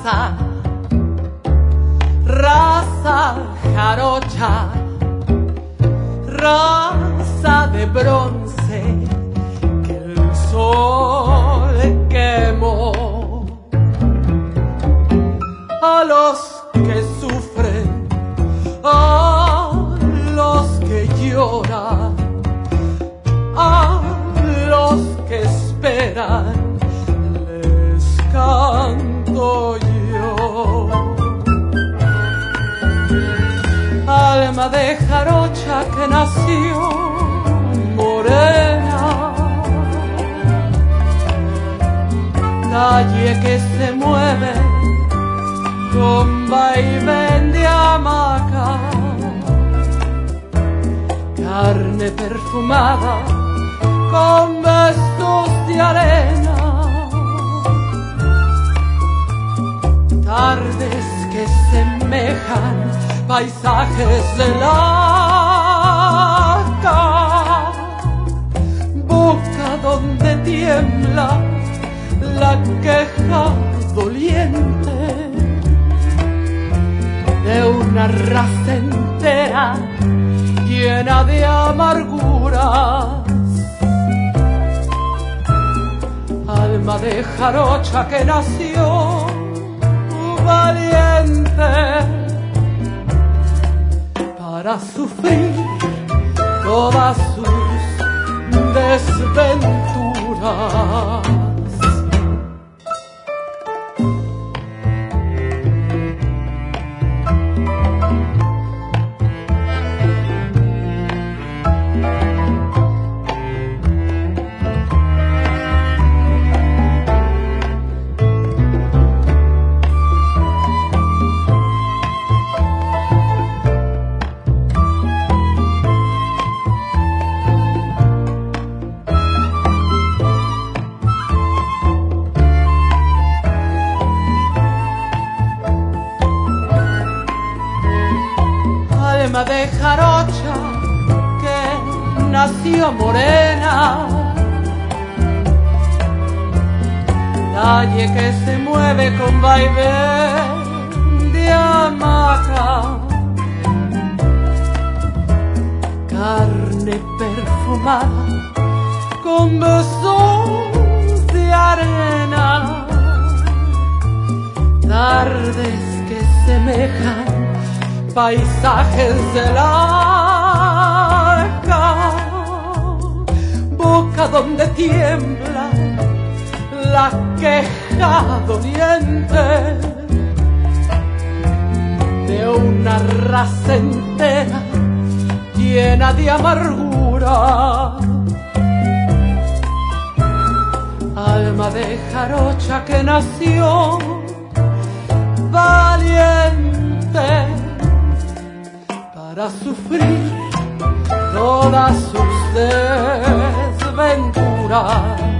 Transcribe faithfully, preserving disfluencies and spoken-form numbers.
raza, raza jarocha, raza de bronce que el sol quemó. A los que sufren, a los que lloran, a los que esperan, les canto yo. Alma de jarocha que nació morena, calle que se mueve con vaivén de hamaca, carne perfumada con besos de arena, tardes que semejan paisajes de laca, boca donde tiembla la queja doliente de una raza entera llena de amarguras. Alma de jarocha que nació valiente para sufrir todas sus desventuras. Alma de jarocha que nació morena, calle que se mueve con vaivén de hamaca, carne perfumada con besos de arena, tardes que semejan paisajes del arca, boca donde tiembla la queja doliente de una raza entera llena de amargura. Alma de jarocha que nació valiente para sufrir todas sus desventuras.